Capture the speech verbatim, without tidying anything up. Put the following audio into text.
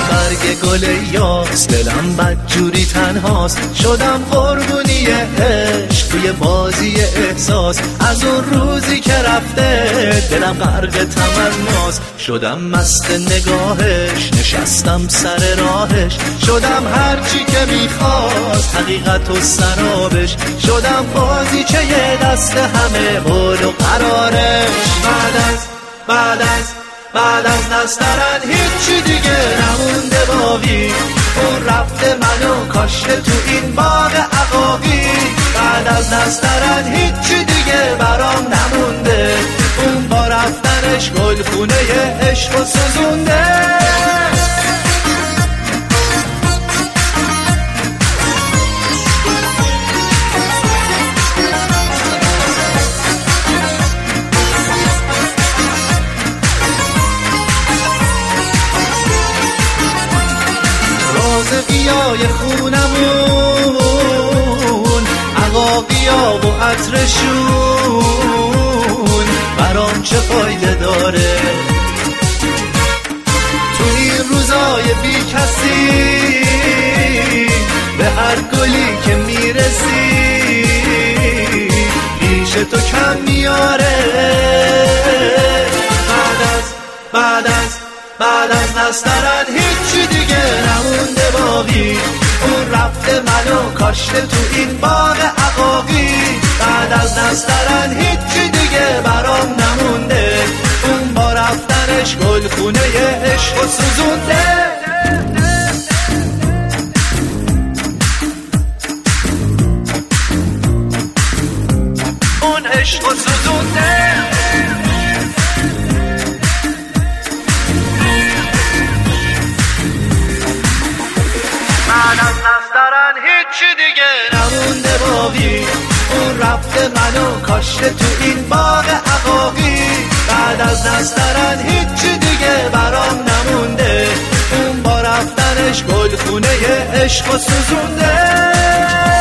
برگ گل یاس، دلم بدجوری تنهاست، شدم قربونی عشق توی بازی احساس. از اون روزی که رفته دلم غرق تمناست، شدم مست نگاهش، نشستم سر راهش، شدم هرچی که میخواست حقیقت و سرابش، شدم بازی چه یه دست همه حول و قرارش. بعد از بعد از بعد از نسترن هیچی دیگه نمونده باقی، اون رفته منو کاشته تو این باغ عقاقی. بعد از نسترن هیچی دیگه برام نمونده، اون با رفتنش گلخونه عشق و سوزونده. رازقیای خونمون، عقاقیا و عطرشون برام چه فایده داره؟ تو این روزای بی کسی به هر گلی که میرسی ریش تو کم میاره. بعد از بعد از بعد از نسترن هیچی دیگه نمونده باقی، اون رفته منو کاشته تو این باغ عقاقی. بعد از نسترن هیچی دیگه برام نمونده، اون با رفتنش گلخونه عشق و سوزونده. اون عشق و سوزونده. بعد از نسترن هیچی دیگه نمونده باقی، اون رفته منو کاشته تو این باغ عقاقی. بعد از نسترن هیچی دیگه برام نمونده، اون با رفتنش گلخونه عشق و سوزونده.